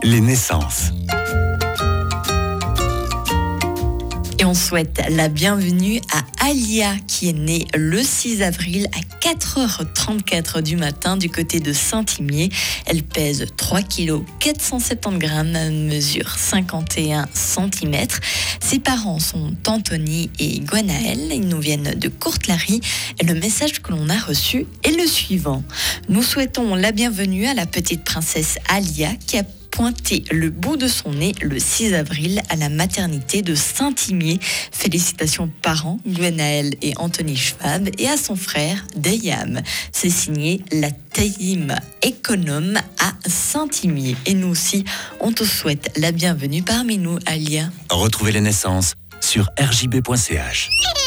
Les naissances. Et on souhaite la bienvenue à Alia qui est née le 6 avril à 4h34 du matin du côté de Saint-Imier. Elle pèse 3 kg 470 grammes, mesure 51 cm. Ses parents sont Anthony et Gwenaël. Ils nous viennent de Courtelary. Et le message que l'on a reçu est le suivant. Nous souhaitons la bienvenue à la petite princesse Alia qui a pointé le bout de son nez le 6 avril à la maternité de Saint-Imier. Félicitations aux parents, Gwenaël et Anthony Schwab, et à son frère, Dayam. C'est signé la Taïm économe à Saint-Imier. Et nous aussi, on te souhaite la bienvenue parmi nous, Alia. Retrouvez les naissances sur rjb.ch.